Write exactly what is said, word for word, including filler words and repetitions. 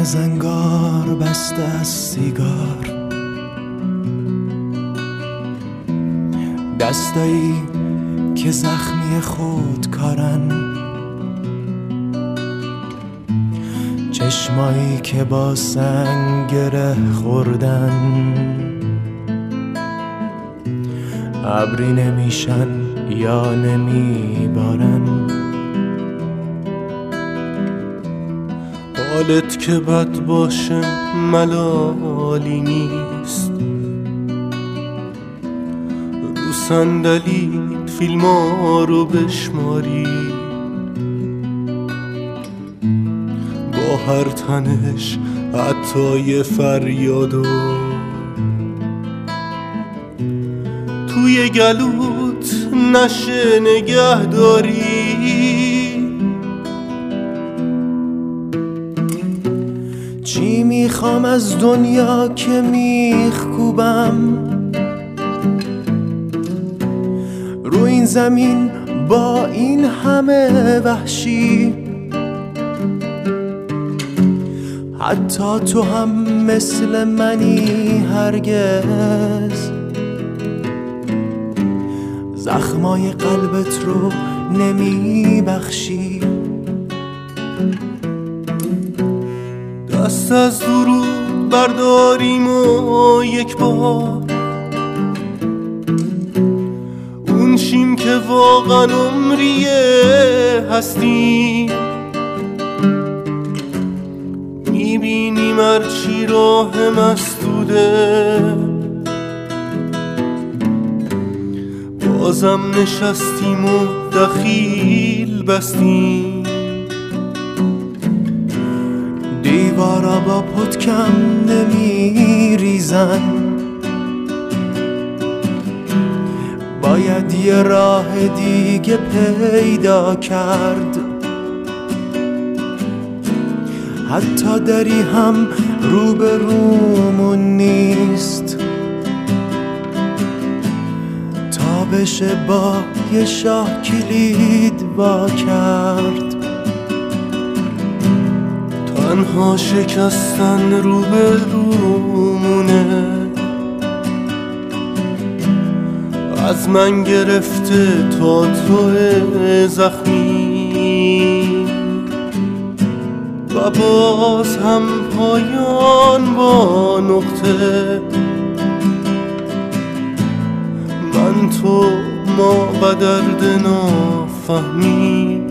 زنگار بسته از سیگار، دستایی که زخمی خود کارن، چشمایی که با سنگ گره خوردن، ابری نمیشن یا نمیبارن. حالت که بد باشه ملالی نیست، رو صندلیت فیلما رو بشماری، با هر تنش حتی یه فریادو توی گلوت نشه نگه داری. چی میخوام از دنیا که میخکوبم رو این زمین با این همه وحشی؟ حتی تو هم مثل منی هرگز زخمای قلبت رو نمیبخشی. دست از درود برداریم و یک بار اون شیم که واقعا عمریه هستیم. میبینیم هرچی راه مسدوده، بازم نشستیم و دخیل بستیم. دیوارا با پتکم نمی ریزن، باید یه راه دیگه پیدا کرد. حتی دری هم روبرومون نیست تا بشه با یه شاه کلید وا کرد. تنها شکستن روبرومونه، از من گرفته تا تو زخمی، و باز هم پایان با نقطه. من تو ما و درد نافهمی،